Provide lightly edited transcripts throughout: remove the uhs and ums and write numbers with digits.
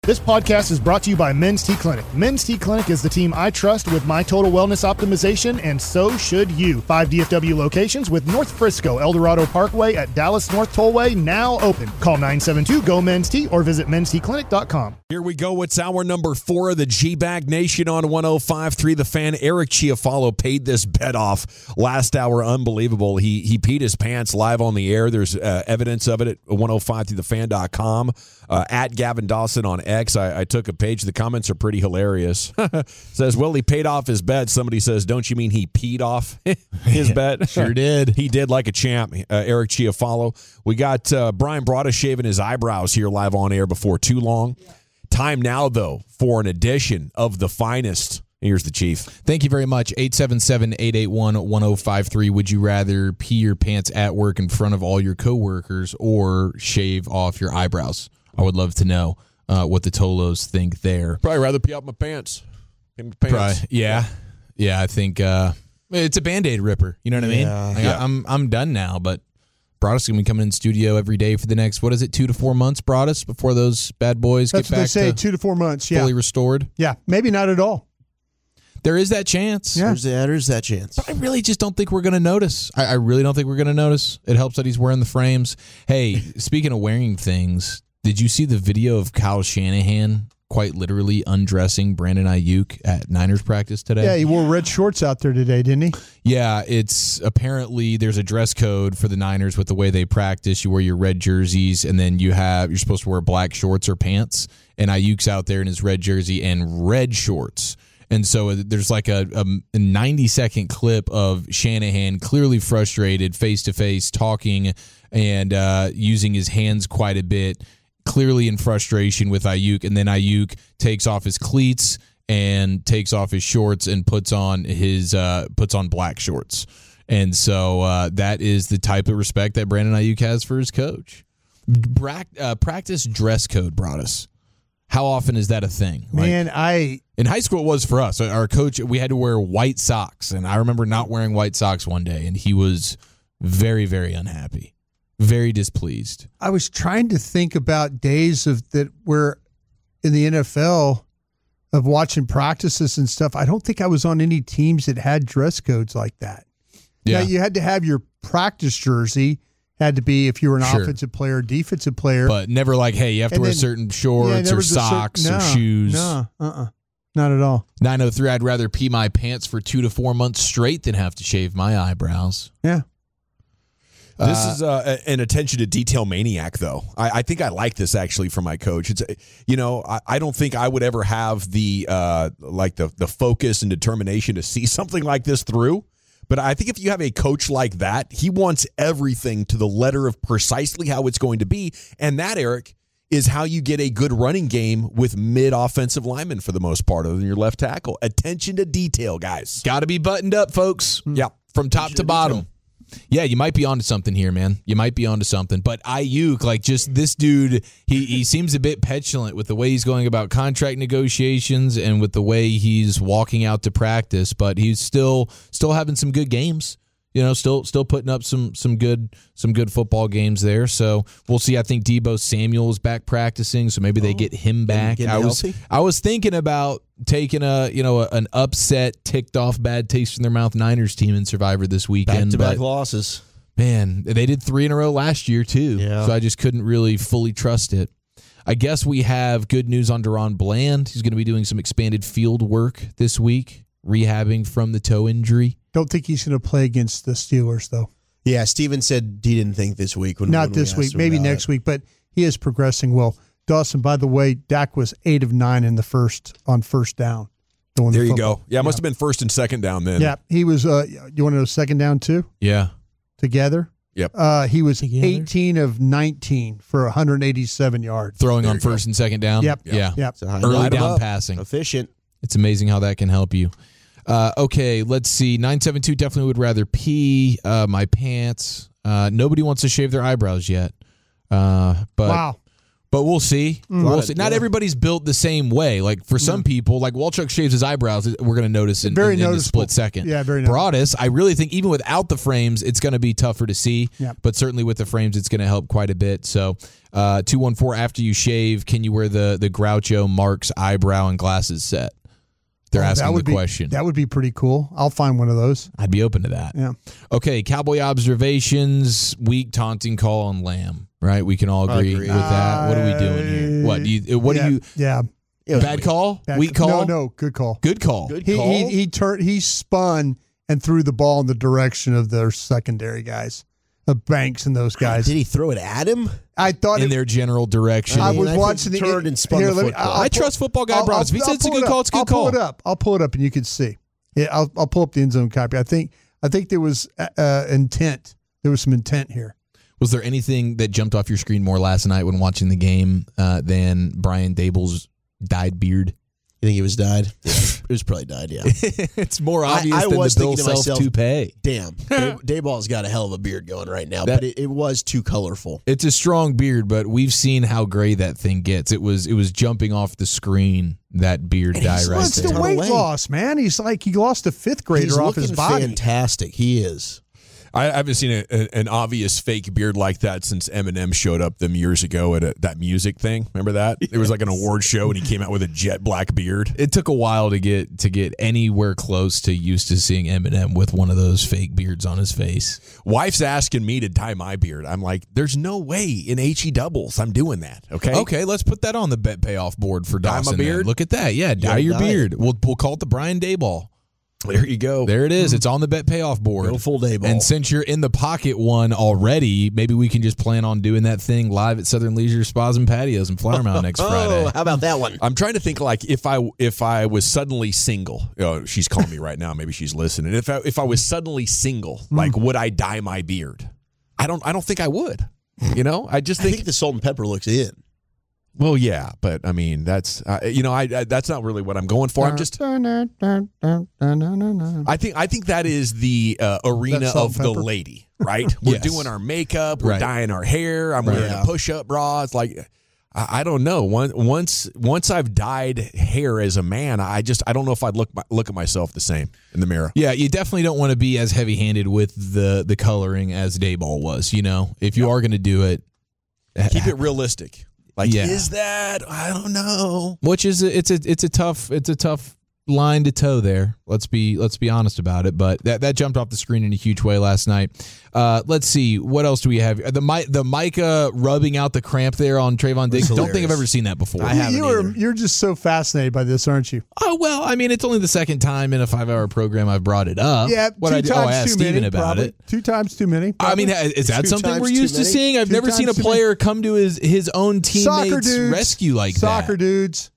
This podcast is brought to you by Men's T Clinic. Men's T Clinic is the team I trust with my total wellness optimization, and so should you. 5 DFW locations with North Frisco, Eldorado Parkway at Dallas North Tollway now open. Call 972-GO-MEN'S-T or visit mensteclinic.com. Here we go. It's hour number 4 of the G-Bag Nation on 105.3. The fan, Eric Chiafalo, paid this bet off last hour. Unbelievable. He peed his pants live on the air. There's evidence of it at 105throughthefan.com. At Gavin Dawson on X. I took a page. The comments are pretty hilarious. Says, well, he paid off his bet. Somebody says, don't you mean he peed off his bet? Sure did. He did like a champ. Eric Chiafalo. We got Brian Broaddus shaving his eyebrows here live on air before too long. Time now, though, for an edition of the finest. Here's the Chief. Thank you very much. 877-881-1053. Would you rather pee your pants at work in front of all your coworkers or shave off your eyebrows? I would love to know what the Tolos think there. Probably rather pee out my pants. Yeah, I think it's a Band-Aid ripper. You know what I mean? I'm done now, but Broaddus going to be coming in studio every day for the next, 2 to 4 months, Broaddus, before those bad boys That's get back what they say, to 2 to 4 months, fully restored. Yeah, maybe not at all. There is that chance. Yeah. There's that chance. But I really just don't think we're going to notice. I really don't think we're going to notice. It helps that he's wearing the frames. Hey, speaking of wearing things, did you see the video of Kyle Shanahan quite literally undressing Brandon Ayuk at Niners practice today? Yeah, he wore red shorts out there today, didn't he? Yeah, it's apparently there's a dress code for the Niners with the way they practice. You wear your red jerseys, and then you're supposed to wear black shorts or pants. And Ayuk's out there in his red jersey and red shorts. And so there's like a 90-second clip of Shanahan clearly frustrated, face-to-face, talking and using his hands quite a bit, clearly in frustration with Ayuk. And then Ayuk takes off his cleats and takes off his shorts and puts on black shorts. And so that is the type of respect that Brandon Ayuk has for his coach. Practice dress code, Broaddus. How often is that a thing? Man, in high school it was for us. Our coach, we had to wear white socks, and I remember not wearing white socks one day, and he was very, very unhappy, very displeased. I was trying to think about days that were in the NFL of watching practices and stuff. I don't think I was on any teams that had dress codes like that. Yeah, now, you had to have your practice jersey. Had to be if you were an offensive player or defensive player. But never like, hey, you have to wear certain shorts or socks or shoes. No, not at all. 903, I'd rather pee my pants for 2 to 4 months straight than have to shave my eyebrows. Yeah. This is an attention to detail maniac, though. I think I like this actually from my coach. It's I don't think I would ever have the focus and determination to see something like this through. But I think if you have a coach like that, he wants everything to the letter of precisely how it's going to be. And that, Eric, is how you get a good running game with mid-offensive linemen for the most part, other than your left tackle. Attention to detail, guys. Got to be buttoned up, folks. Yeah. From top to bottom. Yeah, you might be onto something here, man. You might be onto something. But Ayuk, just this dude, he seems a bit petulant with the way he's going about contract negotiations and with the way he's walking out to practice. But he's still having some good games. Still putting up some good football games there. So we'll see. I think Deebo Samuel is back practicing, so maybe they get him back. I was thinking about taking an upset, ticked off, bad taste in their mouth Niners team in Survivor this weekend. Back-to-back losses. Man, they did 3 in a row last year too. Yeah. So I just couldn't really fully trust it. I guess we have good news on Deron Bland. He's going to be doing some expanded field work this week, rehabbing from the toe injury. Don't think he's going to play against the Steelers, though. Yeah, Steven said he didn't think this week. Not this week, maybe next week, but he is progressing well. Dawson, by the way, Dak was 8 of 9 in the first down. There you go. Yeah, it must have been first and second down then. Yeah, he was, you want to know second down too? Yeah. Together? Yep. He was 18 of 19 for 187 yards. Throwing on first and second down? Yep. Yeah. Early down passing. Efficient. It's amazing how that can help you. Okay, let's see. 972 definitely would rather pee my pants. Nobody wants to shave their eyebrows yet. But wow. But we'll see. We'll see. Not everybody's built the same way. Like for some people, like Walchuk shaves his eyebrows, we're going to notice in a split second. Yeah, very noticeable. Broadus, I really think even without the frames, it's going to be tougher to see. Yeah. But certainly with the frames, it's going to help quite a bit. So 214, after you shave, can you wear the Groucho Marx eyebrow and glasses set? They're asking the question. That would be pretty cool. I'll find one of those. I'd be open to that. Yeah. Okay, Cowboy observations, weak taunting call on Lamb. Right, we can all agree with that. What are we doing here? What do you? Yeah. Bad call? Weak call? No, good call. Good call. He spun and threw the ball in the direction of their secondary guys, of Banks and those guys. Did he throw it at him? I thought in their general direction. I was watching the turned and spun the football. I trust football guy Broadus. If he says it's a good call, it's a good call. I'll pull it up and you can see. Yeah, I'll pull up the end zone copy. I think there was intent. There was some intent here. Was there anything that jumped off your screen more last night when watching the game than Brian Daboll's dyed beard? You think he was dyed? Yeah, it was probably dyed, yeah. It's more obvious than the Bill Self-toupee. Damn, Dayball's got a hell of a beard going right now, but it was too colorful. It's a strong beard, but we've seen how gray that thing gets. It was jumping off the screen, that beard dye right there. It's the weight loss, man. He's like he lost a fifth grader off his body. Fantastic, he is. I haven't seen an obvious fake beard like that since Eminem showed up them years ago at that music thing. Remember that? It was like an award show, and he came out with a jet black beard. It took a while to get anywhere close to used to seeing Eminem with one of those fake beards on his face. Wife's asking me to dye my beard. I'm like, there's no way in HE doubles I'm doing that. Okay, let's put that on the bet payoff board for Dawson. Dye my beard? Then. Look at that. Yeah, dye your beard. We'll call it the Brian Daboll. There you go. There it is. It's on the bet payoff board. Go full Daboll. And since you're in the pocket one already, maybe we can just plan on doing that thing live at Southern Leisure Spas and Patios in Flower Mound next Friday. How about that one? I'm trying to think like if I was suddenly single. She's calling me right now. Maybe she's listening. If I was suddenly single, like would I dye my beard? I don't think I would. I think the salt and pepper looks in. Well, yeah, but I mean that's that's not really what I'm going for. I'm just I think that is the arena of the lady, right? We're doing our makeup, we're dyeing our hair. I'm wearing a push-up bra. It's like I don't know. Once I've dyed hair as a man, I don't know if I'd look at myself the same in the mirror. Yeah, you definitely don't want to be as heavy-handed with the coloring as Daboll was. If you are going to do it, keep it realistic. Is that? I don't know. Which is it's a tough line to toe there. Let's be honest about it. But that jumped off the screen in a huge way last night. Let's see, what else do we have? The Micah rubbing out the cramp there on Trayvon Diggs. Don't think I've ever seen that before. I haven't You're just so fascinated by this, aren't you? Oh well, I mean, it's only the second time in a 5-hour program I've brought it up. Yeah, I asked Steven about probably. it. 2 times too many. Probably. I mean, is that something we're used to seeing? I've 2 never seen a player come to his own teammates' rescue like that. Soccer dudes.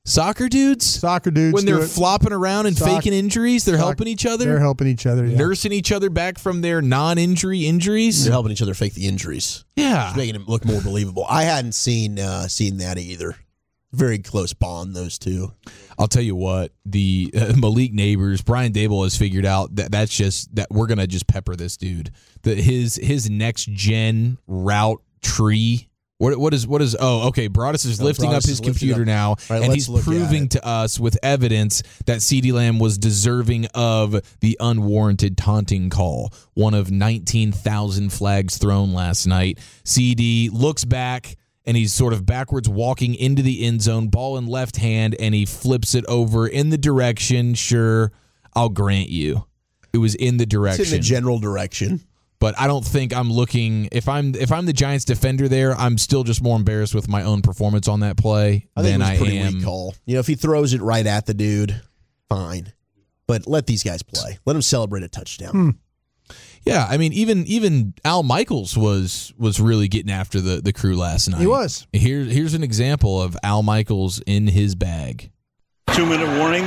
When they're flopping around and faking injuries, they're helping each other. They're helping each other, nursing each other back from their non-injury injuries. They're helping each other fake the injuries. Yeah, just making it look more believable. I hadn't seen that either. Very close bond, those two. I'll tell you what, the Malik Neighbors, Brian Daboll has figured out that's just that we're gonna just pepper this dude. His next gen route tree. What is? Oh, okay. Broadus is lifting up his computer now, and he's proving to us with evidence that CeeDee Lamb was deserving of the unwarranted taunting call. One of 19,000 flags thrown last night. CeeDee looks back, and he's sort of backwards walking into the end zone, ball in left hand, and he flips it over in the direction. Sure, I'll grant you, it was in the direction. It's in the general direction. But I don't think I'm looking. If I'm the Giants defender there, I'm still just more embarrassed with my own performance on that play than I am. Weak call. If he throws it right at the dude, fine. But let these guys play. Let them celebrate a touchdown. Yeah, I mean, even Al Michaels was really getting after the crew last night. He was. Here's an example of Al Michaels in his bag. 2-minute warning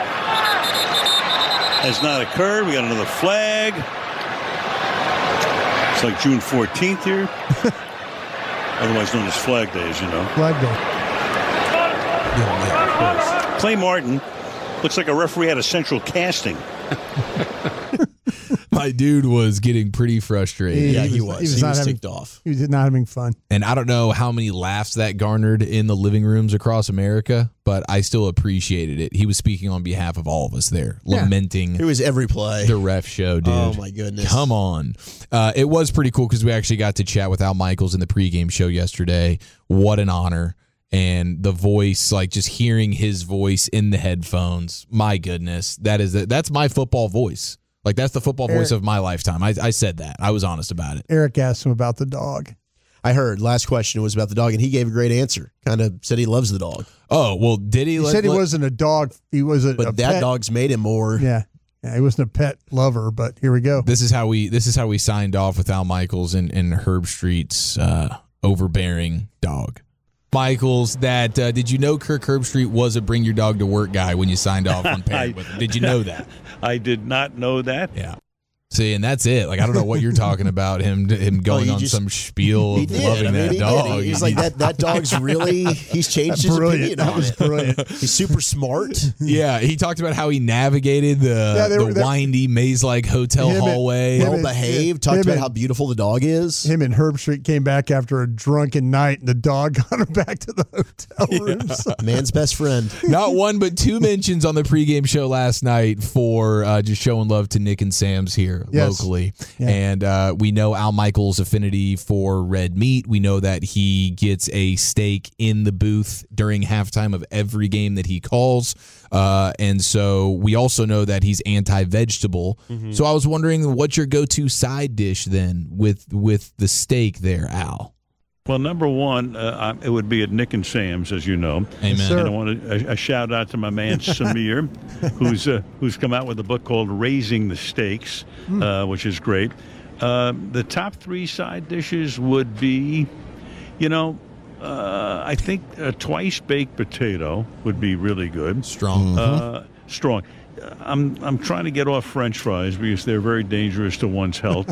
has not occurred. We got another flag. It's like June 14th here. Otherwise known as Flag Day, as you know. Flag Day. Clay Martin looks like a referee at a central casting. My dude was getting pretty frustrated. Yeah, he was. He was ticked off. He was not having fun. And I don't know how many laughs that garnered in the living rooms across America, but I still appreciated it. He was speaking on behalf of all of us there, lamenting It was every play. the ref show, dude. Oh, my goodness. Come on. It was pretty cool because we actually got to chat with Al Michaels in the pregame show yesterday. What an honor. And the voice, like just hearing his voice in the headphones, my goodness, that's my football voice. Like, that's the football voice of my lifetime. I said that. I was honest about it. Eric asked him about the dog. I heard last question was about the dog, and he gave a great answer. Kind of said he loves the dog. Oh, well, did he? He said he wasn't a dog. He was a But that pet. dog's made him more. Yeah, he wasn't a pet lover, but here we go. This is how we signed off with Al Michaels and Herb Street's overbearing dog. Michaels, did you know Kirk Herbstreit was a bring your dog to work guy when you signed off on pairing with him? Did you know that? I did not know that. Yeah. See, and that's it. Like, I don't know what you're talking about, him going on some spiel of loving that dog. He's like, that dog's really, he's changed his opinion on it. Brilliant. He's super smart. Yeah, he talked about how he navigated the windy maze-like hotel hallway. Well behaved. Talked about how beautiful the dog is. Him and Herbstreit came back after a drunken night, and the dog got him back to the hotel room. So. Man's best friend. Not one, but two mentions on the pregame show last night for just showing love to Nick and Sam's here locally. Yeah. And we know Al Michaels' affinity for red meat. We know that he gets a steak in the booth during halftime of every game that he calls. And so we also know that he's anti-vegetable. Mm-hmm. So I was wondering, what's your go-to side dish then with the steak there, Al? Well, number one, it would be at Nick and Sam's, as you know. Amen. Yes, and I want a shout out to my man Samir, who's come out with a book called Raising the Steaks, which is great. The top three side dishes would be, I think a twice baked potato would be really good. Strong. Strong. I'm trying to get off French fries because they're very dangerous to one's health.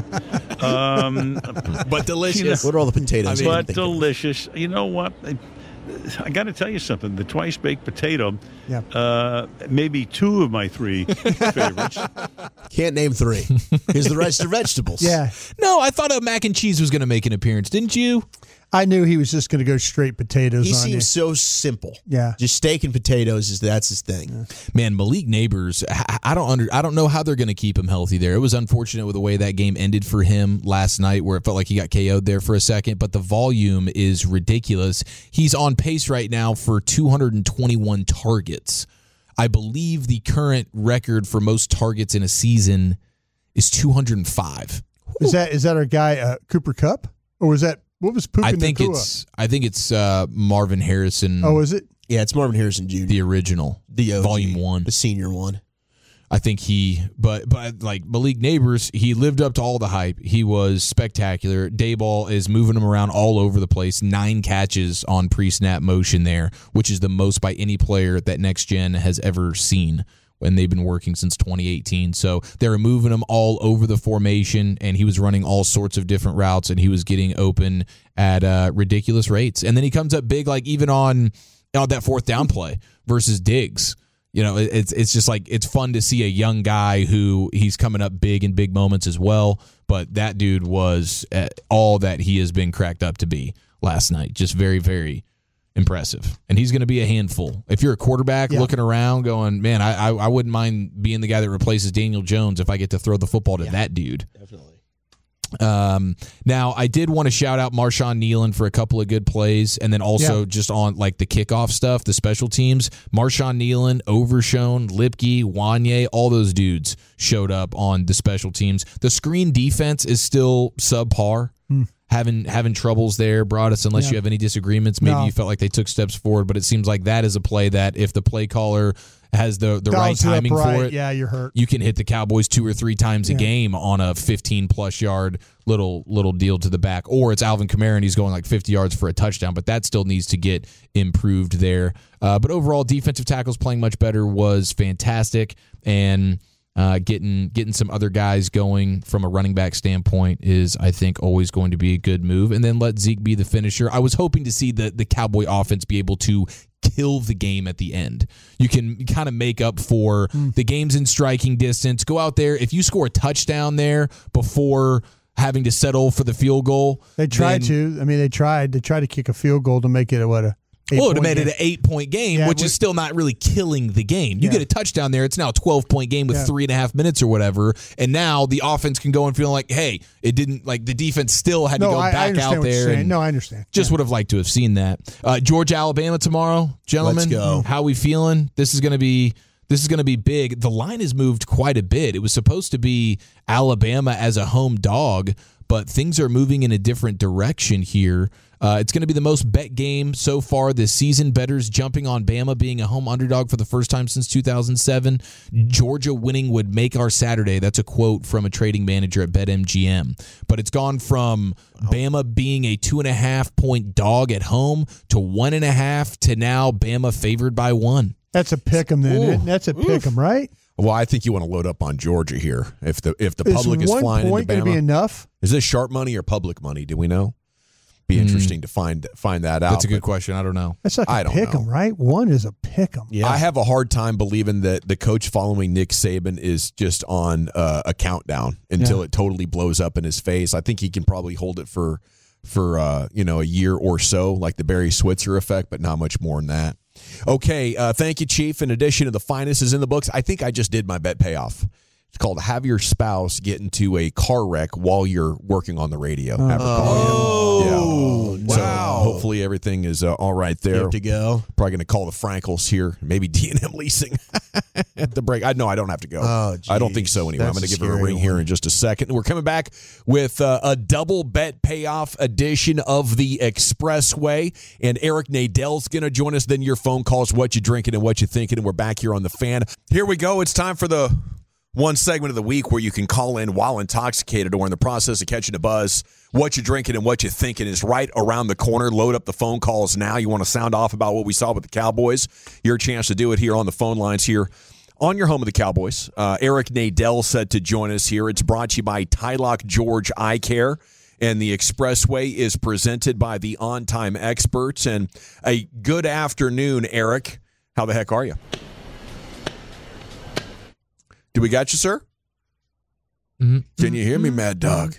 But delicious. What are all the potatoes? But delicious. You know what? I got to tell you something. The twice baked potato, maybe two of my three favorites. Can't name three because the rest are vegetables. Yeah. No, I thought a mac and cheese was going to make an appearance. Didn't you? I knew he was just going to go straight potatoes. He on you. seems so simple. Yeah. Just steak and potatoes that's his thing. Yeah. Man, Malik Neighbors, I don't know how they're going to keep him healthy there. It was unfortunate with the way that game ended for him last night, where it felt like he got KO'd there for a second, but the volume is ridiculous. He's on pace right now for 221 targets. I believe the current record for most targets in a season is 205. Is that our guy Cooper Kupp, or was that? What was Puka Nacua? I think it's Marvin Harrison. Oh, is it? Yeah, it's Marvin Harrison Jr. The original, the OG, Volume 1, the senior one. I think but like Malik Neighbors, he lived up to all the hype. He was spectacular. Dayball is moving him around all over the place. 9 catches on pre-snap motion there, which is the most by any player that Next Gen has ever seen. And they've been working since 2018. So they were moving him all over the formation, and he was running all sorts of different routes, and he was getting open at ridiculous rates. And then he comes up big, like even on that fourth down play versus Diggs. It's just like it's fun to see a young guy who he's coming up big in big moments as well. But that dude was all that he has been cracked up to be last night. Just very, very impressive. And he's going to be a handful. If you're a quarterback looking around going, man, I wouldn't mind being the guy that replaces Daniel Jones if I get to throw the football to that dude. Definitely. Now, I did want to shout out Marshawn Nealon for a couple of good plays, and then also just on like the kickoff stuff, the special teams. Marshawn Nealon, Overshone, Lipke, Wanye, all those dudes showed up on the special teams. The screen defense is still subpar. Having troubles there, Broadus, unless you have any disagreements. Maybe you felt like they took steps forward, but it seems like that is a play that if the play caller has the right timing for it, you're hurt. You can hit the Cowboys 2 or 3 times a game on a 15-plus yard little deal to the back. Or it's Alvin Kamara and he's going like 50 yards for a touchdown, but that still needs to get improved there. But overall, defensive tackles playing much better was fantastic, and getting some other guys going from a running back standpoint is, I think, always going to be a good move. And then let Zeke be the finisher. I was hoping to see the Cowboy offense be able to kill the game at the end. You can kind of make up for the game's in striking distance. Go out there. If you score a touchdown there before having to settle for the field goal. They tried to. I mean, they tried to kick a field goal to make it it would have made it an 8-point game, which is still not really killing the game. You get a touchdown there, it's now a 12-point game with 3.5 minutes or whatever, and now the offense can go and feel like, hey, it didn't, like the defense still had to go back out there. I understand. Just would have liked to have seen that. Georgia, Alabama tomorrow, gentlemen. Let's go. How we feeling? This is going to be big. The line has moved quite a bit. It was supposed to be Alabama as a home dog, but things are moving in a different direction here. It's going to be the most bet game so far this season. Bettors jumping on Bama being a home underdog for the first time since 2007. Georgia winning would make our Saturday. That's a quote from a trading manager at BetMGM. But it's gone from Bama being a 2.5-point dog at home to 1.5 to now Bama favored by 1. That's a pick 'em then. That's a pick 'em, right? Well, I think you want to load up on Georgia here. If the public is flying into Bama, 1 point going to be enough? Is this sharp money or public money? Do we know? Be interesting to find that out. That's a good question. I don't know. That's like a pick 'em, right? 1 is a pick 'em. Yeah. I have a hard time believing that the coach following Nick Saban is just on a countdown until it totally blows up in his face. I think he can probably hold it for a year or so, like the Barry Switzer effect, but not much more than that. Okay, thank you, Chief. In addition to the finest is in the books, I think I just did my bet payoff. It's called Have Your Spouse Get Into a Car Wreck While You're Working on the Radio. Have her call you. Wow. So hopefully everything is all right there. Good to go. Probably going to call the Frankels here. Maybe D&M Leasing at the break. I don't have to go. Oh, I don't think so anyway. That's I'm going to a give her a scary ring here one. in just a second. We're coming back with a double bet payoff edition of the Expressway. And Eric Nadell's going to join us. Then your phone calls, what you drinking and what you thinking. And we're back here on The Fan. Here we go. It's time for the one segment of the week where you can call in while intoxicated or in the process of catching a buzz. What you're drinking and what you're thinking is right around the corner. Load up the phone calls now. You want to sound off about what we saw with the Cowboys. Your chance to do it here on the phone lines here on your home of the Cowboys. Eric Nadell said to join us here. It's brought to you by Tylock George Eye Care. And the Expressway is presented by the On Time Experts. And a good afternoon, Eric. How the heck are you? Do we got you, sir? Can you hear me, Mad Dog?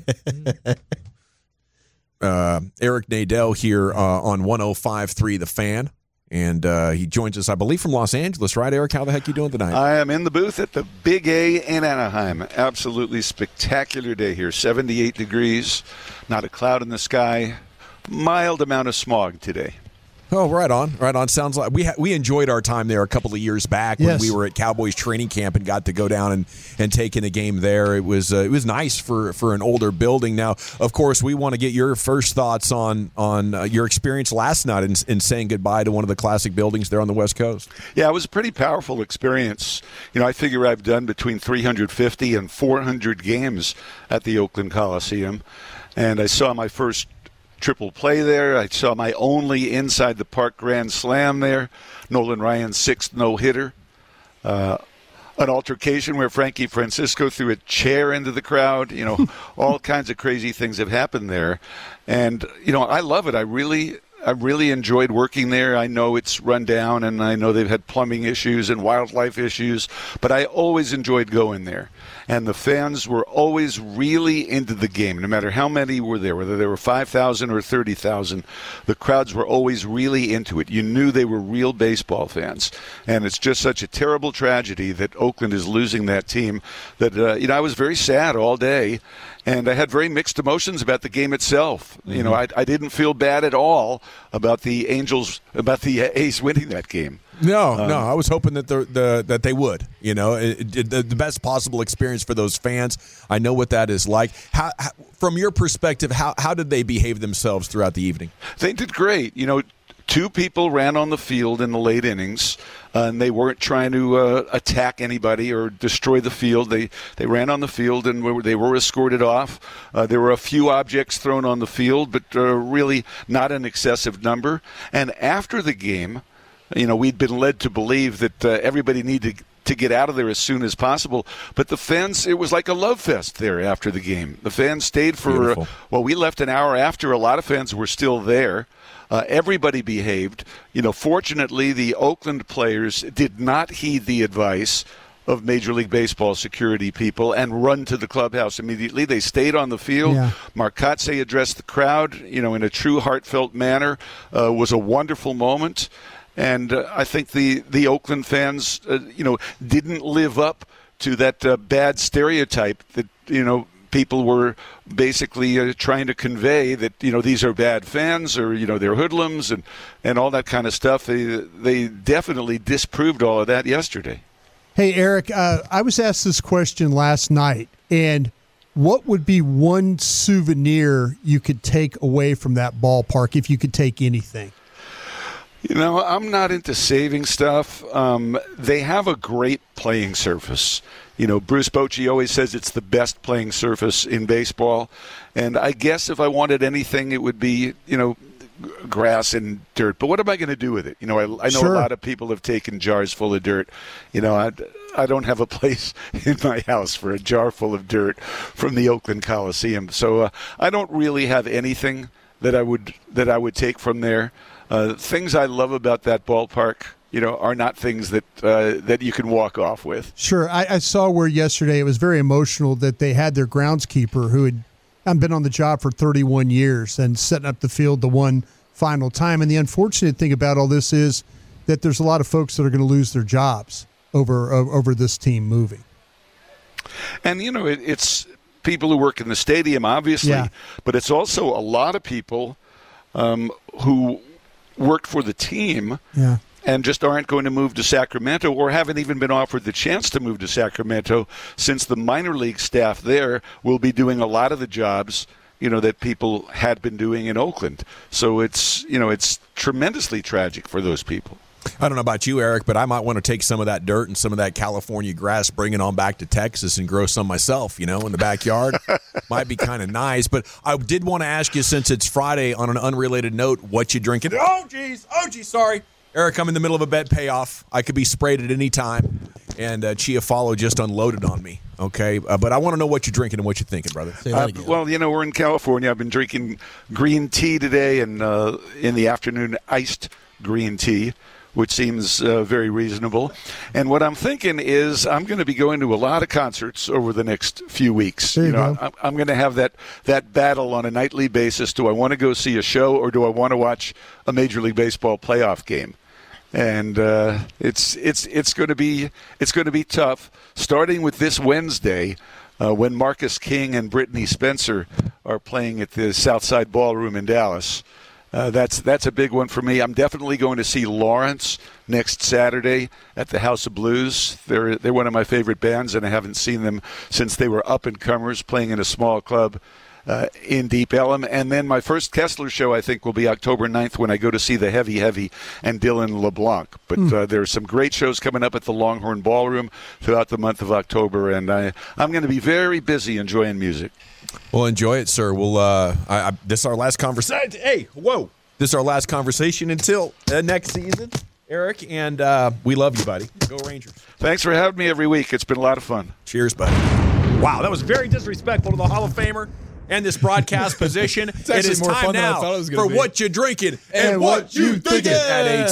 Eric Nadell here on 105.3 The Fan. And he joins us, I believe, from Los Angeles, right, Eric? How the heck are you doing tonight? I am in the booth at the Big A in Anaheim. Absolutely spectacular day here. 78 degrees, not a cloud in the sky, mild amount of smog today. Oh, right on. Sounds like we enjoyed our time there a couple of years back when we were at Cowboys training camp and got to go down and take in a game there. It was nice for an older building. Now, of course, we want to get your first thoughts on your experience last night in saying goodbye to one of the classic buildings there on the West Coast. Yeah, it was a pretty powerful experience. You know, I figure I've done between 350 and 400 games at the Oakland Coliseum, and I saw my first triple play there. I saw my only inside the park grand slam there. Nolan Ryan's sixth no-hitter. An altercation where Frankie Francisco threw a chair into the crowd. You know, all kinds of crazy things have happened there. And, you know, I love it. I really enjoyed working there. I know it's run down, and I know they've had plumbing issues and wildlife issues, but I always enjoyed going there. And the fans were always really into the game, no matter how many were there, whether there were 5,000 or 30,000. The crowds were always really into it. You knew they were real baseball fans. And it's just such a terrible tragedy that Oakland is losing that team that, you know, I was very sad all day. And I had very mixed emotions about the game itself. You know, I didn't feel bad at all about the A's winning that game. No, I was hoping that that they would. You know, the best possible experience for those fans. I know what that is like. How from your perspective, how did they behave themselves throughout the evening? They did great. You know, 2 people ran on the field in the late innings, and they weren't trying to attack anybody or destroy the field. They ran on the field, and they were escorted off. There were a few objects thrown on the field, but really not an excessive number. And after the game, you know, we'd been led to believe that everybody needed to get out of there as soon as possible. But the fans, it was like a love fest there after the game. The fans stayed for, we left an hour after. A lot of fans were still there. Everybody behaved. Fortunately, the Oakland players did not heed the advice of Major League Baseball security people and run to the clubhouse immediately. They stayed on the field. Yeah. Marcotte addressed the crowd, in a true heartfelt manner. Was a wonderful moment. And I think the Oakland fans, didn't live up to that bad stereotype that, people were basically trying to convey that, these are bad fans or, they're hoodlums and all that kind of stuff. They definitely disproved all of that yesterday. Hey, Eric, I was asked this question last night, and what would be one souvenir you could take away from that ballpark if you could take anything? I'm not into saving stuff. They have a great playing surface. Bruce Bochy always says it's the best playing surface in baseball. And I guess if I wanted anything, it would be, grass and dirt. But what am I going to do with it? I know Sure. A lot of people have taken jars full of dirt. I don't have a place in my house for a jar full of dirt from the Oakland Coliseum. So I don't really have anything that I would take from there. Things I love about that ballpark, are not things that you can walk off with. Sure. I saw where yesterday it was very emotional that they had their groundskeeper who had been on the job for 31 years and setting up the field the one final time. And the unfortunate thing about all this is that there's a lot of folks that are going to lose their jobs over this team moving. And, it's people who work in the stadium, obviously, but it's also a lot of people who worked for the team and just aren't going to move to Sacramento or haven't even been offered the chance to move to Sacramento since the minor league staff there will be doing a lot of the jobs, that people had been doing in Oakland. So it's tremendously tragic for those people. I don't know about you, Eric, but I might want to take some of that dirt and some of that California grass, bring it on back to Texas and grow some myself, in the backyard. Might be kind of nice. But I did want to ask you, since it's Friday, on an unrelated note, what you drinking? Oh, geez, sorry. Eric, I'm in the middle of a bet payoff. I could be sprayed at any time. And Chia Follow just unloaded on me, okay? But I want to know what you're drinking and what you're thinking, brother. Well, we're in California. I've been drinking green tea today and in the afternoon iced green tea, which seems very reasonable. And what I'm thinking is I'm going to be going to a lot of concerts over the next few weeks. I'm going to have that battle on a nightly basis. Do I want to go see a show or do I want to watch a Major League Baseball playoff game? And it's going to be tough, starting with this Wednesday when Marcus King and Brittany Spencer are playing at the Southside Ballroom in Dallas. That's a big one for me. I'm definitely going to see Lawrence next Saturday at the House of Blues. They're one of my favorite bands, and I haven't seen them since they were up-and-comers playing in a small club in Deep Ellum. And then my first Kessler show, I think, will be October 9th when I go to see the Heavy Heavy and Dylan LeBlanc. But there are some great shows coming up at the Longhorn Ballroom throughout the month of October, and I'm going to be very busy enjoying music. Well, enjoy it, sir. We'll. This is our last conversation. Hey, whoa! This is our last conversation until next season, Eric. And we love you, buddy. Go Rangers! Thanks for having me every week. It's been a lot of fun. Cheers, buddy. Wow, that was very disrespectful to the Hall of Famer and this broadcast position. It is more time now for What You Drinking and What You Thinking at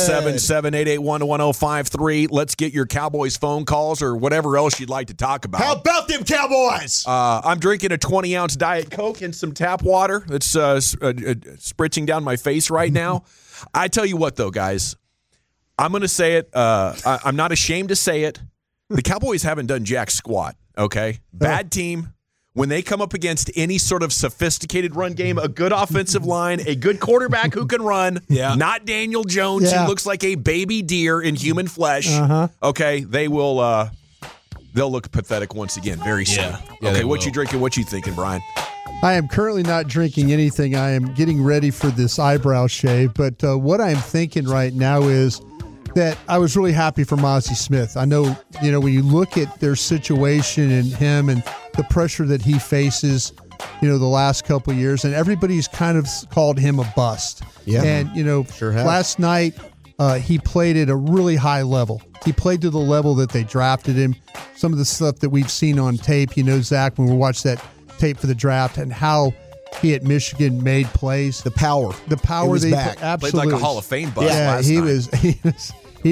877-881-1053. Let's get your Cowboys phone calls or whatever else you'd like to talk about. How about them Cowboys? I'm drinking a 20-ounce Diet Coke and some tap water that's spritzing down my face right now. I tell you what, though, guys, I'm going to say it. I'm not ashamed to say it. The Cowboys haven't done jack squat, okay? Bad team. When they come up against any sort of sophisticated run game, a good offensive line, a good quarterback who can run, not Daniel Jones, who looks like a baby deer in human flesh, okay, they'll look pathetic once again very soon. Okay, what you drinking, what you thinking, Brian? I am currently not drinking anything. I am getting ready for this eyebrow shave, but what I'm thinking right now is that I was really happy for Mozzie Smith. I know, when you look at their situation and him and the pressure that he faces, the last couple of years, and everybody's kind of called him a bust. Yeah. And, last night he played at a really high level. He played to the level that they drafted him. Some of the stuff that we've seen on tape, Zach, when we watched that tape for the draft and how he at Michigan made plays. The power It was that back. Played Absolutely. like a Hall of Fame bust Yeah, last night.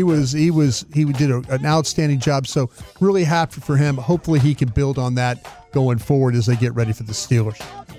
he did an outstanding job. So really happy for him. Hopefully he can build on that going forward as they get ready for the Steelers.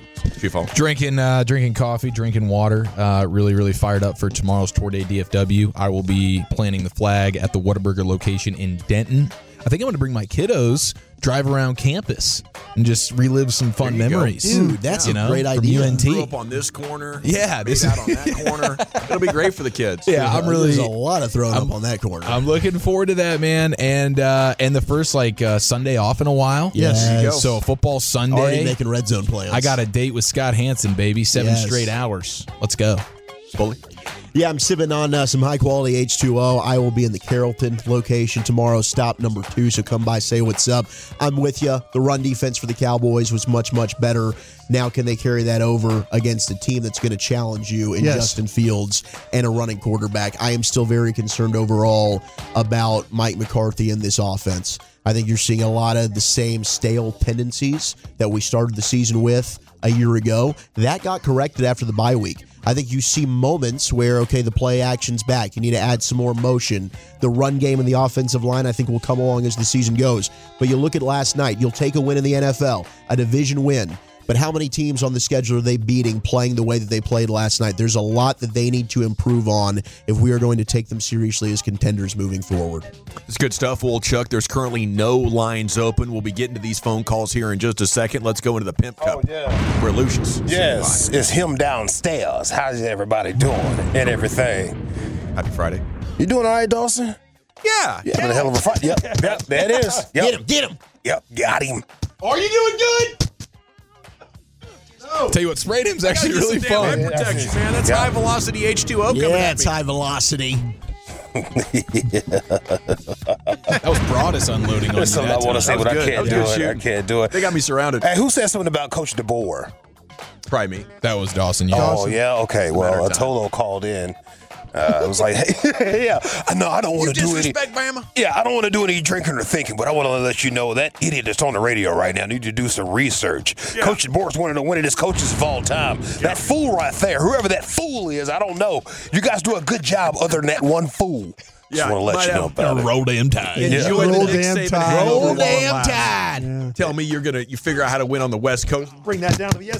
Drinking coffee, drinking water. Really, really fired up for tomorrow's Tour Day DFW. I will be planting the flag at the Whataburger location in Denton. I think I'm going to bring my kiddos, drive around campus, and just relive some fun memories. Dude, that's a great idea. From UNT. Grew up on this corner. Yeah, this out on that corner. It'll be great for the kids. Yeah, There's a lot of throwing up on that corner. I'm looking forward to that, man. And the first Sunday off in a while. Yes. There you go. So football Sunday. Already making red zone plans. I got a date with Scott Hansen, baby. 7 Yes. straight hours. Let's go. Bully. Yeah, I'm sipping on some high-quality H2O. I will be in the Carrollton location tomorrow, stop number 2, so come by, say what's up. I'm with you. The run defense for the Cowboys was much, much better. Now can they carry that over against a team that's going to challenge you in Justin Fields and a running quarterback? I am still very concerned overall about Mike McCarthy in this offense. I think you're seeing a lot of the same stale tendencies that we started the season with a year ago. That got corrected after the bye week. I think you see moments where, the play action's back. You need to add some more motion. The run game and the offensive line, I think, will come along as the season goes. But you look at last night, you'll take a win in the NFL, a division win. But how many teams on the schedule are they beating playing the way that they played last night? There's a lot that they need to improve on if we are going to take them seriously as contenders moving forward. It's good stuff, Will Chuck. There's currently no lines open. We'll be getting to these phone calls here in just a second. Let's go into the Pimp Cup. Oh, yeah. Where Lucius. Yes, it's him downstairs. How's everybody doing and everything? Happy Friday. You doing all right, Dawson? Yeah. Yeah, having a hell of a fight. Yep, there it is. Yep. Get him. Yep, got him. Are you doing good? Tell you what, sprayed him's actually really fun. Head protection, man. That's high velocity H2O coming Yeah, at it's me. high velocity. That was Broadus unloading on you. There's something I want to say, That but was I good. can't That do was it. good I shooting. can't do it. They got me surrounded. Hey, who said something about Coach DeBoer? Probably me. That was Dawson. You Oh, yeah? Okay. Well, of time. Tolo called in. It was like, hey, yeah, I know I don't want to do any. Disrespect Bama? Yeah, I don't want to do any drinking or thinking, but I want to let you know that idiot that's on the radio right now need to do some research. Yeah. Coach DeBoer's one of the winningest coaches of all time. That fool right there, whoever that fool is, I don't know. You guys do a good job other than that one fool. Just want to let you know about it. Roll damn time. Enjoy Roll the Nick damn Saban tide. hangover Roll while it damn lasts. tide. Tell me you figure out how to win on the West Coast. Bring that down to the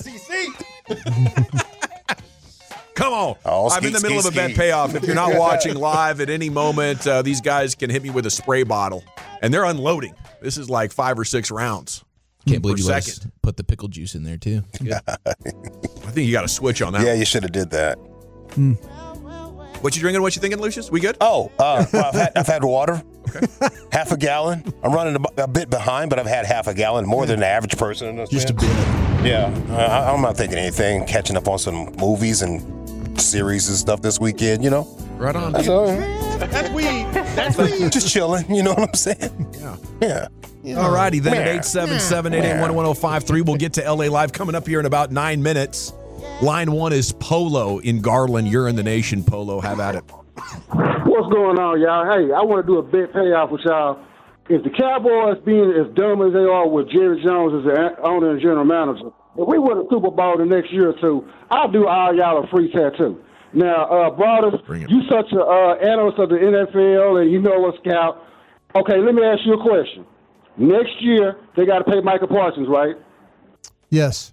SEC. Come on. Oh, I'm in the ski, middle of a ski, bet ski. payoff. If you're not watching live at any moment, these guys can hit me with a spray bottle. And they're unloading. This is like 5 or 6 rounds. Can't believe per you let us second. put the pickle juice in there, too. I think you got to switch on that. Yeah, you should have did that. What you drinking? What you thinking, Lucius? We good? Oh, well, I've had water. Okay. Half a gallon. I'm running a bit behind, but I've had half a gallon, more than the average person. Just a bit. Yeah, I'm not thinking anything. Catching up on some movies and series and stuff this weekend, you know. Right on. That's dude. all. That's weed. That's weed. Just chilling, you know what I'm saying? Yeah. All righty, then Yeah. at 877-881-1053. We'll get to LA Live coming up here in about 9 minutes. Line 1 is Polo in Garland. You're in the nation, Polo. Have at it. What's going on, y'all? Hey, I want to do a big payoff with y'all. If the Cowboys being as dumb as they are with Jerry Jones as the owner and general manager, if we win a Super Bowl the next year or two, I'll do all y'all a free tattoo. Now, Broadus, you such an analyst of the NFL and you know a scout. Okay, let me ask you a question. Next year, they got to pay Michael Parsons, right? Yes.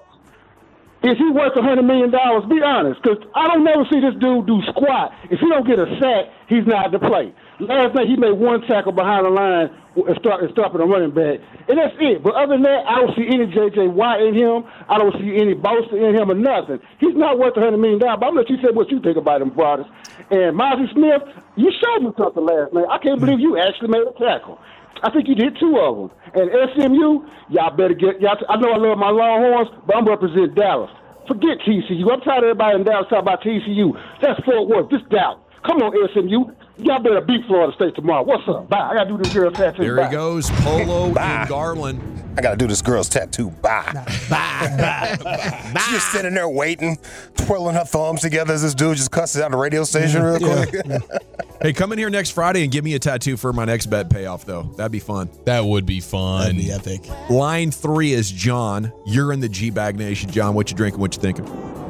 Is he worth $100 million? Be honest, because I don't never see this dude do squat. If he don't get a sack, he's not to play. Last night he made one tackle behind the line and stopping a running back, and that's it. But other than that, I don't see any J.J. Watt in him. I don't see any Bosa in him or nothing. He's not worth $100 million. But I'm gonna let you say what you think about him, brothers. And Mozzie Smith, you showed me something last night. I can't believe you actually made a tackle. I think you did 2 of them. And SMU, y'all better get y'all. I know I love my Longhorns, but I'm representing Dallas. Forget TCU. I'm tired of everybody in Dallas talking about TCU. That's Fort Worth. This Dallas. Come on, SMU. Y'all better beat Florida State tomorrow. What's up? Bye. I got to do this girl tattoo. There Bye. he goes, Polo in Garland. I got to do this girl's tattoo. Bye. She's just sitting there waiting, twirling her thumbs together as this dude just cusses out the radio station real quick. Hey, come in here next Friday and give me a tattoo for my next bet payoff, though. That'd be fun. That would be fun. That'd be epic. Line 3 is John. You're in the G-Bag Nation. John, what you drinking? What you thinking?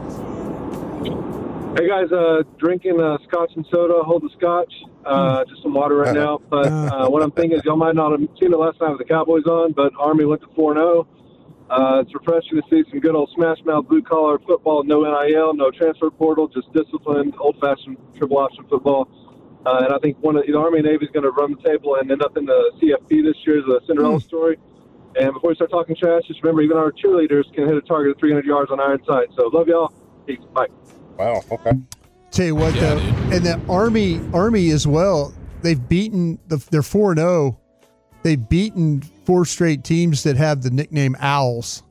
Hey guys, drinking scotch and soda. Hold the scotch. Just some water right now. But what I'm thinking is y'all might not have seen it last night with the Cowboys on, but Army went to 4-0. It's refreshing to see some good old smash mouth blue collar football. No NIL, no transfer portal, just disciplined, old fashioned triple option football. And I think the Army and Navy is going to run the table and end up in the CFP this year as a Cinderella story. And before we start talking trash, just remember even our cheerleaders can hit a target of 300 yards on iron sight. So love y'all. Peace. Bye. Wow. Okay. Tell you what, though, and the Army as well. They've beaten they're 4-0. They've beaten 4 straight teams that have the nickname Owls.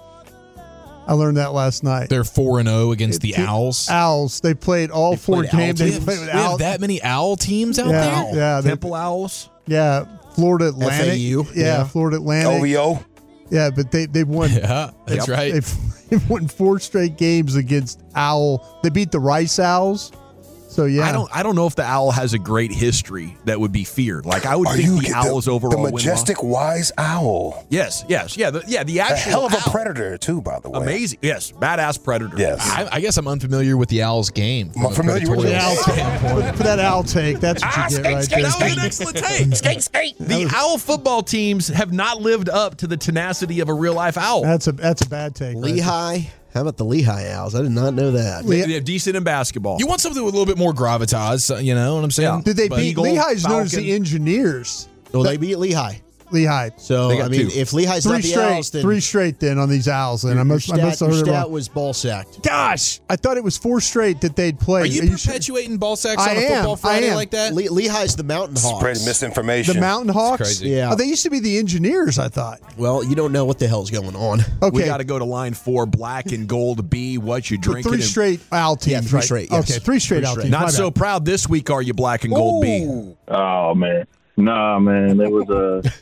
I learned that last night. They're 4-0 against the Owls. Owls. They played all 4 games. They played with we have that many Owl teams out there? Yeah, Temple Owls. Yeah, Florida Atlantic. FAU. Yeah, Florida Atlantic. OVO. Yeah, but they won. Yeah, that's right. They've won 4 straight games against Owl. They beat the Rice Owls. So yeah, I don't know if the Owl has a great history that would be feared. Like I would think the Owl's overall the majestic wise owl. Yes, yeah, the actual a hell of a owl. predator too, by the way. Amazing, yes, badass predator. Yes, I guess I'm unfamiliar with the Owls game. I'm familiar with the Owl take. For that Owl take, that's what you get right there. That was an excellent take. Skate. The Owl football teams have not lived up to the tenacity of a real life owl. That's a bad take. Lehigh. How about the Lehigh Owls? I did not know that. They have decent in basketball. You want something with a little bit more gravitas, you know what I'm saying? Yeah. Did they beat Eagle, Lehigh's known as Falcon. the Engineers? Well, they beat Lehigh. Lehigh. So, They got I mean, 2. if Lehigh's 3 not the straight. Owls, then 3 straight then on these Owls. Then I must have your heard it stat wrong. was ball sacked. Gosh, I thought it was 4 straight that they'd played. Are you perpetuating ball sacks on a football Friday like that? Lehigh's the Mountain Hawks. Spread misinformation. The Mountain Hawks? crazy. Yeah. Oh, they used to be the Engineers, I thought. Well, you don't know what the hell's going on. Okay. We got to go to line 4, black and gold B. What you drinking? 3 straight Owl teams, Yeah, 3 right? straight, yes. Okay, 3 straight 3 Owl straight. teams. Not My so bad. proud this week, are you, black and gold B? Oh man, nah, man, it was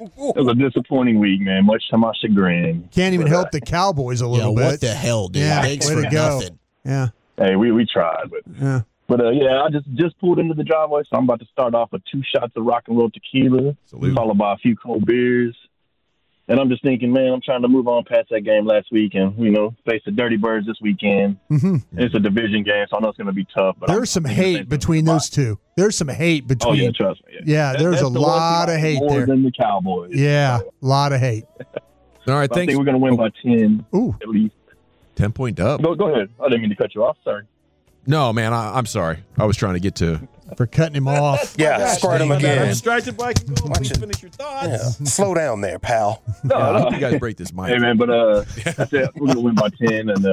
a disappointing week, man. Much to my chagrin. Can't even help the Cowboys a Yeah, little bit. what the hell, dude? Yeah, Thanks way for to go. nothing. Yeah. Hey, we tried, but Yeah. I just pulled into the driveway, so I'm about to start off with 2 shots of rock and roll tequila, followed by a few cold beers. And I'm just thinking, man, I'm trying to move on past that game last week and, face the Dirty Birds this weekend. Mm-hmm. It's a division game, so I know it's going to be tough. But There's some hate between those two. There's some hate between. Oh, yeah, trust me. Yeah, there's a That's the lot one of team hate more there. than the Cowboys. Yeah, a lot of hate. All right, I thanks. think we're going to win by 10 Ooh. at least. 10-point dub. Go ahead. I didn't mean to cut you off. Sorry. No, man, I'm sorry. I was trying to get to. For cutting him off. Yeah, squirt him I'm again. distracted, black and gold. Watch Please it. finish your thoughts. Yeah. Slow down there, pal. No, I no. hope you guys break this mic. Hey, man, but I said we're going to win by 10. And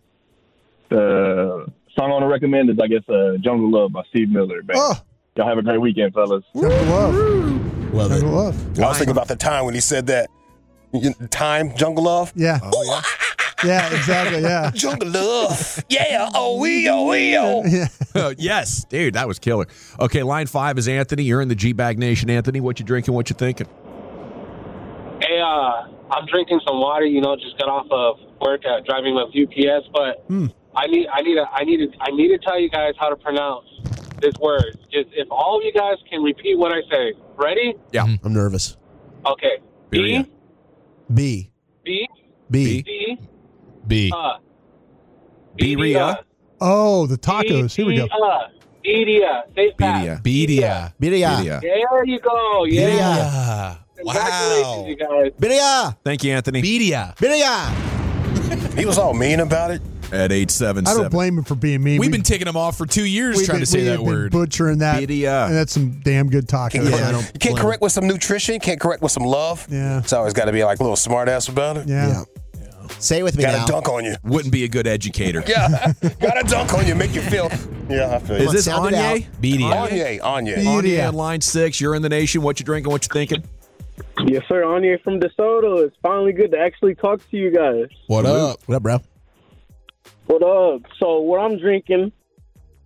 the song I want to recommend is, I guess, Jungle Love by Steve Miller. Man. Oh, Y'all have a great weekend, fellas. Jungle Love. Love it. Jungle Love. I was thinking about the time when he said that. Jungle Love? Yeah. Oh, yeah. Yeah, exactly. Yeah. Jungle Love. Yeah. Oh, we. Yeah. Yes, dude, that was killer. Okay, line 5 is Anthony. You're in the G-Bag Nation. Anthony, what you drinking? What you thinking? Hey, I'm drinking some water. Just got off of work driving with UPS, but I need to tell you guys how to pronounce this word. Just if all of you guys can repeat what I say. Ready? Yeah. I'm nervous. Okay. Birria. B. B. B. B. B. Birria. Oh, the tacos. Here we go. Bedia. Say it fast. Bedia. Birria. There you go. Yeah. Yeah. Congratulations, Wow. you guys. Birria. Thank you, Anthony. Bedia. Birria. He was all mean about it. At 877. I don't blame him for being mean. We've been ticking him off for 2 years trying to say that word. Butchering that. Birria. And that's some damn good tacos. You can't correct with some nutrition. Can't correct with some love. Yeah. It's always got to be like a little smart ass about it. Yeah. Say it with me Got now. to dunk on you. Wouldn't be a good educator. Yeah. Got to dunk on you. Make you feel. Yeah, I feel you. Is this Sound it out. Anye? Bedia. Anye. Anye on line 6. You're in the Nation. What you drinking? What you thinking? Yes, sir. Anye from DeSoto. It's finally good to actually talk to you guys. What up? What up, bro? What up? So what I'm drinking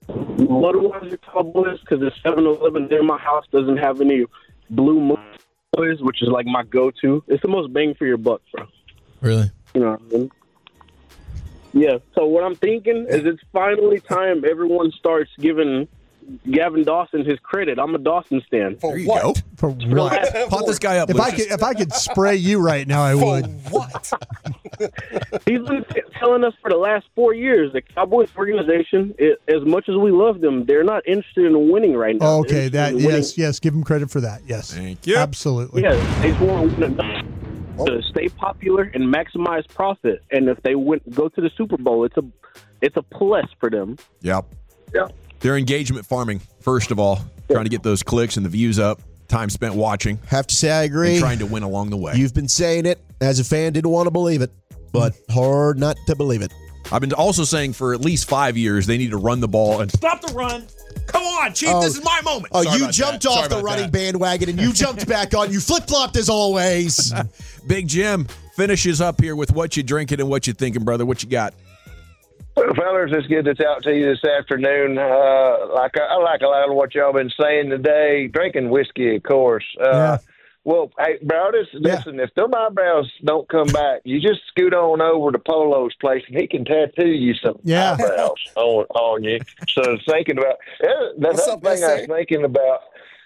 Budweiser Tall Boys, because the 7-Eleven near my house doesn't have any Blue Moon Boys, which is like my go-to. It's the most bang for your buck, bro. Really? You know what I mean? Yeah. So what I'm thinking is it's finally time everyone starts giving Gavin Dawson his credit. I'm a Dawson stan. There you go. For what? Pot this guy up. If I could spray you right now, I would. What? He's been telling us for the last 4 years the Cowboys organization, as much as we love them, they're not interested in winning right now. Okay, yes, give him credit for that. Yes, thank you. Absolutely. Yeah, they just want to win to stay popular and maximize profit. And if they go to the Super Bowl, it's a plus for them. Yep. Yeah. They're engagement farming, first of all, trying to get those clicks and the views up, time spent watching. Have to say I agree. And trying to win along the way. You've been saying it. As a fan, didn't want to believe it, but hard not to believe it. I've been also saying for at least 5 years they need to run the ball and stop the run. Come on, Chief, this is my moment. Oh, you jumped off the running bandwagon and you jumped back on. You flip-flopped as always. Big Jim finishes up here with what you drinking and what you thinking, brother. What you got? Well, fellas, it's good to talk to you this afternoon. I like a lot of what y'all been saying today. Drinking whiskey, of course. Well, hey, Broadus, listen, if them eyebrows don't come back, you just scoot on over to Polo's place and he can tattoo you some eyebrows on you. So thinking about that's the thing I was thinking about.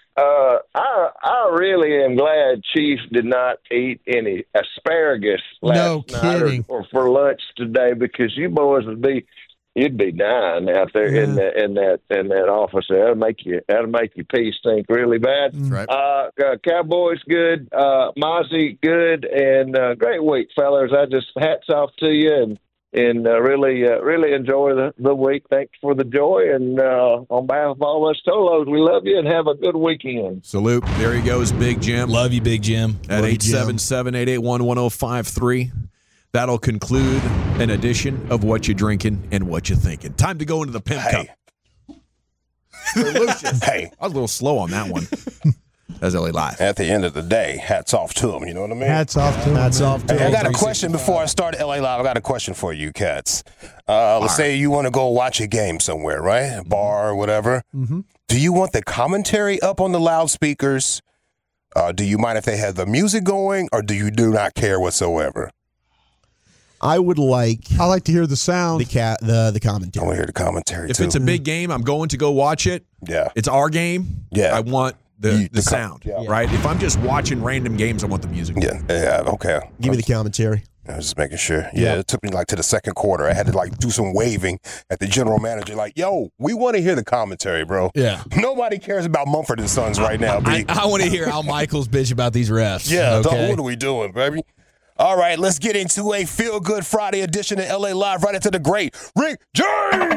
I really am glad Chief did not eat any asparagus last night or for lunch today, because you boys you'd be dying out there in that office. That'll make your pee stink really bad. That's right. Cowboys good, Mozzie good, and great week, fellas. I just hats off to you and really enjoy the week. Thanks for the joy, and on behalf of all us Tolos, we love you and have a good weekend. Salute. There he goes, Big Jim. Love you, Big Jim. At 877-881-1053. That'll conclude an edition of What You Drinking and What You Thinking. Time to go into the Pimp Cup. Lucius. Hey. I was a little slow on that one. That's LA Live. At the end of the day, hats off to him. You know what I mean? Hats off to him. Hats off to him. I got a question before I start LA Live. I got a question for you, cats. Let's say you want to go watch a game somewhere, right? A bar or whatever. Mm-hmm. Do you want the commentary up on the loudspeakers? Do you mind if they have the music going, or do you do not care whatsoever? I like to hear the sound. The commentary. I want to hear the commentary, If too. it's a big game, I'm going to go watch it. Yeah. It's our game. Yeah. I want the sound, right? If I'm just watching random games, I want the music. Yeah, okay. Give me the commentary. I was just making sure. Yeah, it took me to the second quarter. I had to do some waving at the general manager, yo, we want to hear the commentary, bro. Yeah. Nobody cares about Mumford & Sons right now, B. I want to hear Al Michaels bitch about these refs. Yeah, okay? What are we doing, baby? All right, let's get into a Feel Good Friday edition of LA Live, right into the great Rick James.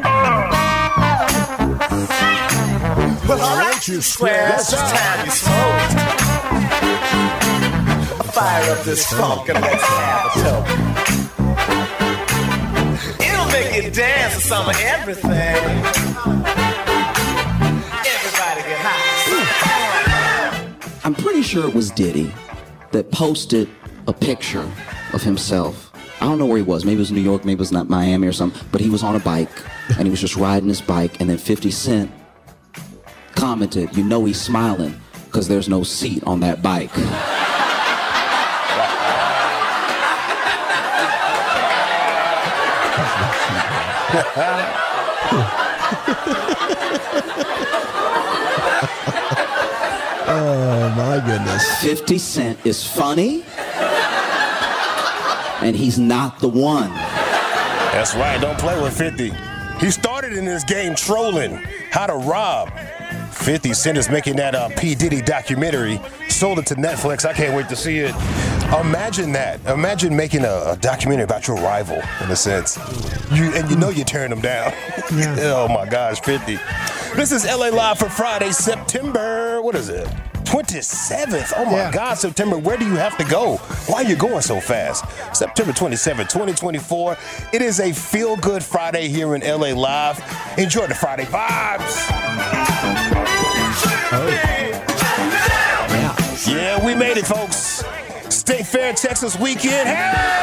Well, all right, you squares, it's time you smoke. Fire up this funk and let's have a toke. It'll make you dance to some of everything. Everybody get high. I'm pretty sure it was Diddy that posted a picture of himself. I don't know where he was. Maybe it was New York, maybe it was not Miami or something, but he was on a bike and he was just riding his bike, and then 50 Cent commented, he's smiling because there's no seat on that bike. Oh, my goodness. 50 Cent is funny, and he's not the one. That's right. Don't play with 50. He started in this game trolling how to rob. 50 Cent is making that P. Diddy documentary. Sold it to Netflix. I can't wait to see it. Imagine that. Imagine making a documentary about your rival, in a sense. You're tearing them down. Yeah. Oh, my gosh, 50. This is LA Live for Friday, September, 27th. Oh, my God, September. Where do you have to go? Why are you going so fast? September 27th, 2024. It is a feel-good Friday here in LA Live. Enjoy the Friday vibes. Yeah, we made it, folks. State Fair, Texas weekend.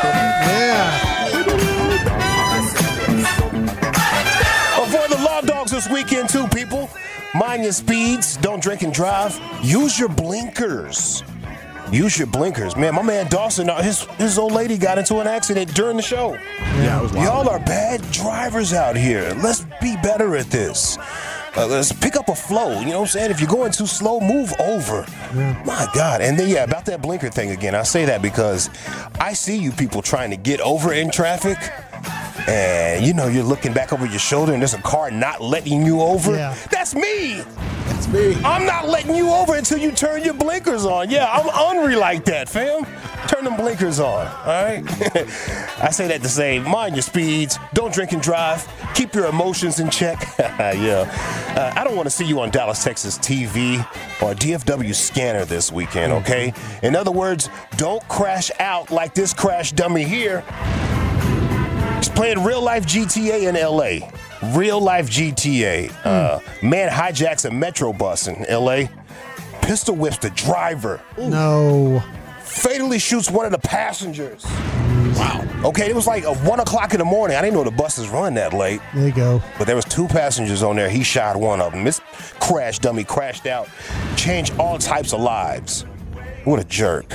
Hey! Yeah. Avoid the Law Dogs this weekend too, people. Mind your speeds. Don't drink and drive. Use your blinkers. Use your blinkers. Man, my man Dawson, his old lady got into an accident during the show. Yeah, it was wild. Y'all are bad drivers out here. Let's be better at this. Let's pick up a flow. You know what I'm saying? If you're going too slow, move over. Yeah. My God. And then, about that blinker thing again. I say that because I see you people trying to get over in traffic. And, you're looking back over your shoulder and there's a car not letting you over. Yeah. That's me. That's me. I'm not letting you over until you turn your blinkers on. Yeah, I'm ornery like that, fam. Turn them blinkers on, all right? I say that to say, mind your speeds, don't drink and drive, keep your emotions in check. Yeah. I don't want to see you on Dallas, Texas TV or DFW scanner this weekend, okay? In other words, don't crash out like this crash dummy here. He's playing real-life GTA in L.A. Real-life GTA. Man hijacks a Metro bus in L.A., pistol whips the driver. No. Fatally shoots one of the passengers. Wow. Okay, it was like 1 o'clock in the morning. I didn't know the buses run that late. There you go. But there was 2 passengers on there. He shot one of them. This crash dummy crashed out. Changed all types of lives. What a jerk.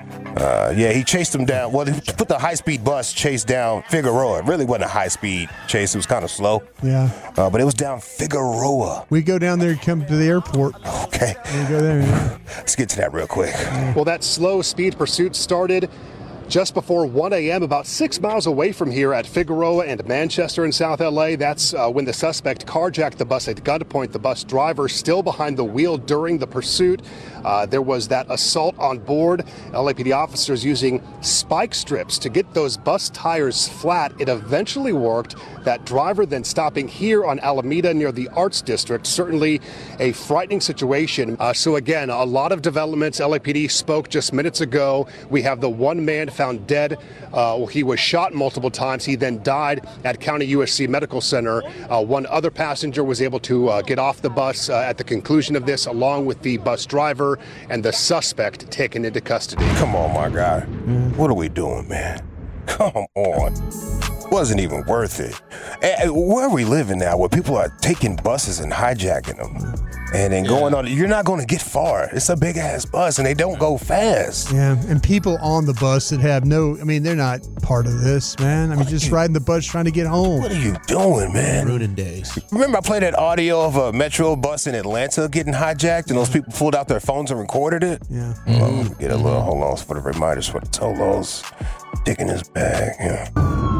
He chased him down. Well, he put the high-speed bus chase down Figueroa. It really wasn't a high-speed chase. It was kind of slow. Yeah. But it was down Figueroa. We go down there and come to the airport. Okay. We go there. Yeah. Let's get to that real quick. Well, that slow speed pursuit started just before 1 a.m., about 6 miles away from here at Figueroa and Manchester in South L.A. That's when the suspect carjacked the bus at gunpoint. The bus driver still behind the wheel during the pursuit. There was that assault on board. LAPD officers using spike strips to get those bus tires flat. It eventually worked. That driver then stopping here on Alameda near the Arts District. Certainly a frightening situation. So again, a lot of developments. LAPD spoke just minutes ago. We have the one man found dead. He was shot multiple times. He then died at County USC Medical Center. One other passenger was able to get off the bus at the conclusion of this, along with the bus driver and the suspect taken into custody. Come on, my guy. What are we doing, man? Come on. Wasn't even worth it. Where are we living now where people are taking buses and hijacking them and then going on? You're not going to get far. It's a big-ass bus, and they don't go fast. Yeah, and people on the bus that have they're not part of this, man. Just riding the bus trying to get home. What are you doing, man? Ruining days. Remember I played that audio of a Metro bus in Atlanta getting hijacked, and those people pulled out their phones and recorded it? Yeah. Get a little, hold on, for the reminders for the Tolos. Dick in his bag, yeah.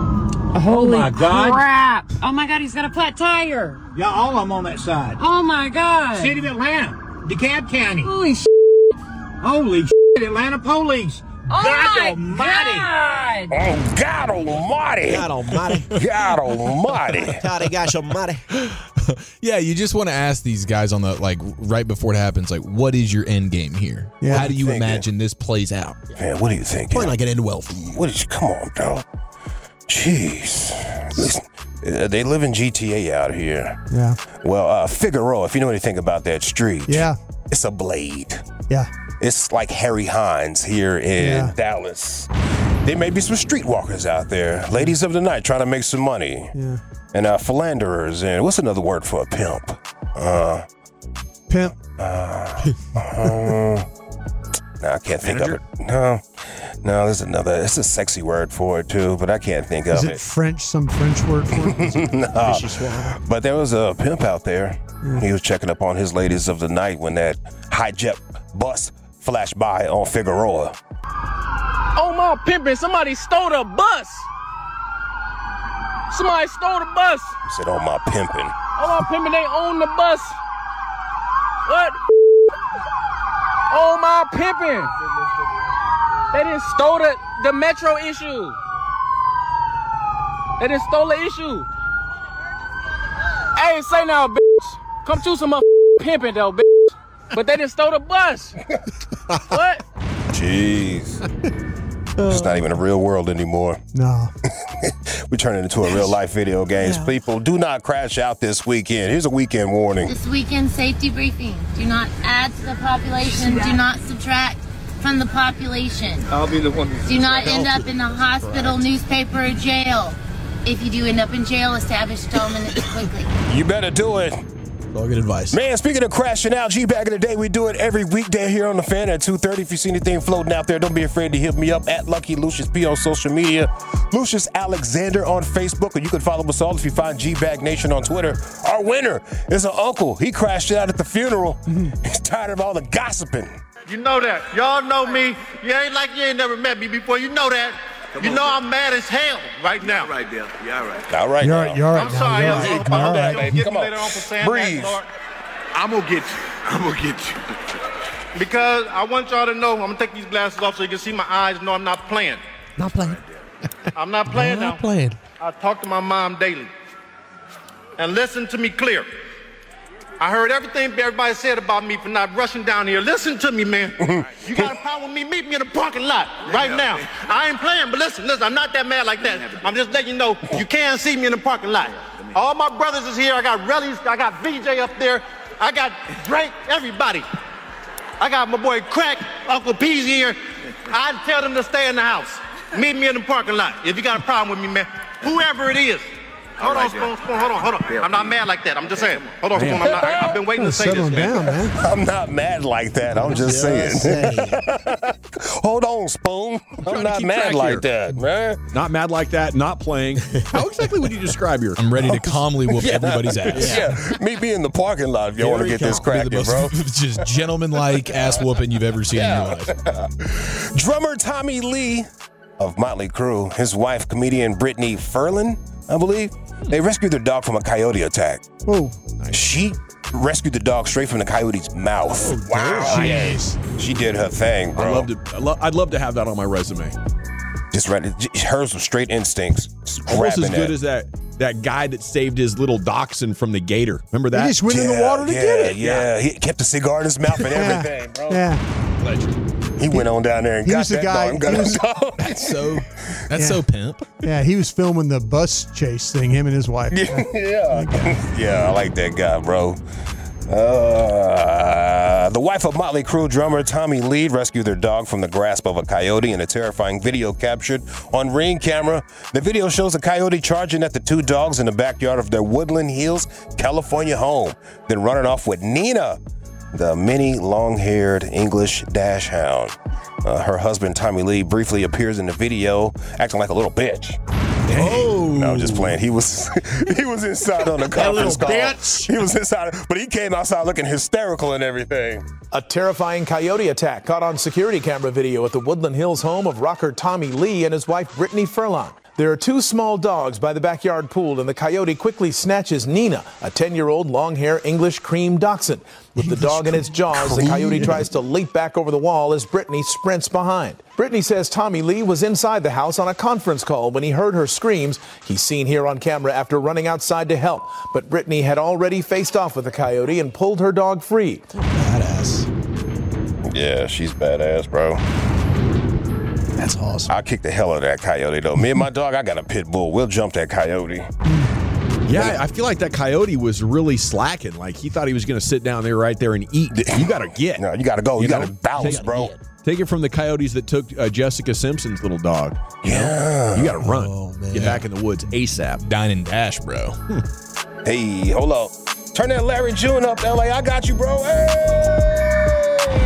Holy crap! Oh my God, he's got a flat tire. Yeah, all of them on that side. Oh my God. City of Atlanta, DeKalb County. Holy shit. Holy shit, Atlanta police. Oh God my almighty. God. Oh, God almighty. God almighty. God almighty. God, gosh almighty. Yeah, you just want to ask these guys on the, right before it happens, what is your end game here? Yeah. How do you imagine this plays out? Man, what do you think? Probably not going to end well for you. Come on, dog. Jeez. Listen, they live in GTA out here. Yeah. Well, Figueroa, if you know anything about that street. Yeah. It's a blade. Yeah. It's like Harry Hines here in Dallas. There may be some streetwalkers out there, ladies of the night trying to make some money. Yeah. And philanderers, and what's another word for a pimp? Pimp. No, I can't think of it. No, there's another. It's a sexy word for it too, but I can't think of it. Is it French? Some French word for it? No. But there was a pimp out there. Yeah. He was checking up on his ladies of the night when that hijack bus flashed by on Figueroa. Oh my pimpin'! Somebody stole the bus. Somebody stole the bus. He said, "Oh my pimpin'." Oh my pimpin'! They own the bus. What? Oh my pimpin'! They done stole the Metro issue. They done stole the issue. Hey, say now, bitch. Come to some pimping though, bitch. But they done stole the bus. What? Jeez. It's not even a real world anymore. No. We're turning into a real life video games. Yeah. People, do not crash out this weekend. Here's a weekend warning. This weekend safety briefing. Do not add to the population. Do not subtract from the population. I'll be the one. Do not end up in the hospital, newspaper, or jail. If you do end up in jail, establish dominance quickly. You better do it. All good advice. Man, speaking of crashing out, back in the day, we do it every weekday here on The Fan at 2:30. If you see anything floating out there, don't be afraid to hit me up at Lucky Lucius P on social media, Lucius Alexander on Facebook, or you can follow us all if you find G-Bag Nation on Twitter. Our winner is an uncle. He crashed out at the funeral. He's tired of all the gossiping. You know that. Y'all know me. You ain't like you ain't never met me before. You know that. You know I'm mad as hell right now. All right, Bill. Yeah, all right. All right, You're all right. I'm sorry. You're all right. Calm down, baby. Come on. later on for saying Breathe. that, Lord. I'm going to get you. I'm going to get you. Because I want y'all to know, I'm going to take these glasses off so you can see my eyes, know I'm not playing. Not playing. I'm not playing now. Not playing. I talk to my mom daily. And listen to me clear. I heard everything everybody said about me for not rushing down here. Listen to me, man. You got a problem with me? Meet me in the parking lot right now. I ain't playing, but listen, I'm not that mad like that. I'm just letting you know you can't see me in the parking lot. All my brothers is here. I got Rellies. I got VJ up there. I got Drake, everybody. I got my boy Crack, Uncle P's here. I tell them to stay in the house. Meet me in the parking lot if you got a problem with me, man. Whoever it is. Hold on, Spoon, hold on. I'm not mad like that. I'm just saying. Hold on, Spoon. I've been waiting to say this, man. I'm not mad like that. I'm just saying. Hold on, Spoon. I'm not mad like that, man. Not mad like that, not playing. How exactly would you describe your... I'm ready to calmly whoop everybody's ass. Yeah, meet me in the parking lot if you want to get this cracking, bro. Just gentleman-like ass whooping you've ever seen in your life. Drummer Tommy Lee of Motley Crue, his wife, comedian Brittany Ferlin, I believe, they rescued their dog from a coyote attack. Oh, She rescued the dog straight from the coyote's mouth. Oh, wow. She did her thing, bro. I'd love to have that on my resume. Just right. Hers was straight instincts. Almost as good as that guy that saved his little dachshund from the gator. Remember that? He just went in the water to get it. Yeah, he kept a cigar in his mouth and everything, bro. Yeah. Legend. He went on down there and got that dog. That's so pimp. Yeah, he was filming the bus chase thing, him and his wife. Yeah, I like that guy, bro. The wife of Motley Crue drummer Tommy Lee rescued their dog from the grasp of a coyote in a terrifying video captured on Ring camera. The video shows a coyote charging at the two dogs in the backyard of their Woodland Hills, California home, then running off with Nina, the mini long-haired English dash hound. Her husband, Tommy Lee, briefly appears in the video acting like a little bitch. Oh. No, I'm just playing. He was inside on the conference call. Bitch. He was inside, but he came outside looking hysterical and everything. A terrifying coyote attack caught on security camera video at the Woodland Hills home of rocker Tommy Lee and his wife Brittany Ferlin. There are two small dogs by the backyard pool, and the coyote quickly snatches Nina, a 10-year-old long-hair English cream dachshund. With the dog in its jaws, the coyote tries to leap back over the wall as Brittany sprints behind. Brittany says Tommy Lee was inside the house on a conference call when he heard her screams. He's seen here on camera after running outside to help. But Brittany had already faced off with the coyote and pulled her dog free. Badass. Yeah, she's badass, bro. That's awesome. I'll kick the hell out of that coyote, though. Me and my dog, I got a pit bull. We'll jump that coyote. Yeah, I feel like that coyote was really slacking. Like, he thought he was going to sit down there right there and eat. You got to get. No, you got to go. You got to bounce, bro. Take it from the coyotes that took Jessica Simpson's little dog. Yeah. You got to run. Get back in the woods ASAP. Dine and dash, bro. Hey, hold up. Turn that Larry June up, LA. I got you, bro. Hey,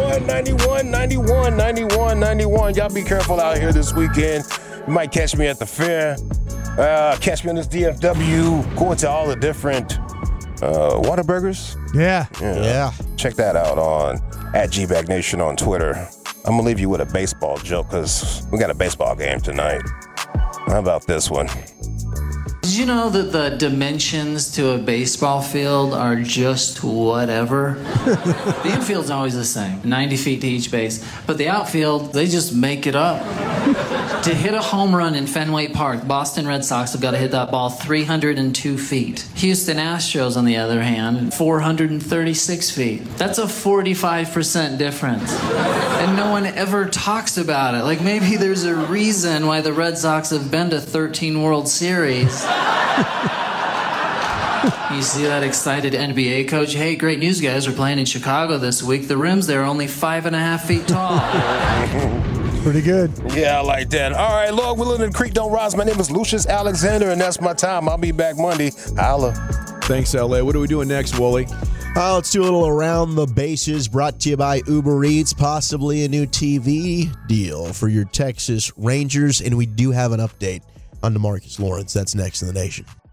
91. Y'all be careful out here this weekend. You might catch me at the fair. Catch me on this DFW. Going to all the different Whataburgers. Yeah. Check that out on @GBagNation on Twitter. I'm going to leave you with a baseball joke because we got a baseball game tonight. How about this one? Did you know that the dimensions to a baseball field are just whatever? The infield's always the same, 90 feet to each base. But the outfield, they just make it up. To hit a home run in Fenway Park, Boston Red Sox have got to hit that ball 302 feet. Houston Astros, on the other hand, 436 feet. That's a 45% difference. And no one ever talks about it. Like, maybe there's a reason why the Red Sox have been to 13 World Series. You see that excited NBA coach? Hey, great news, guys. We're playing in Chicago this week. The rims there are only 5.5 feet tall. Pretty good. Yeah, I like that. All right, Lord willing, the creek don't rise. My name is Lucius Alexander, and that's my time. I'll be back Monday. Holla. Thanks, LA. What are we doing next, Wooly? Let's do a little Around the Bases, brought to you by Uber Eats, possibly a new TV deal for your Texas Rangers. And we do have an update on DeMarcus Lawrence. That's next in the Nation.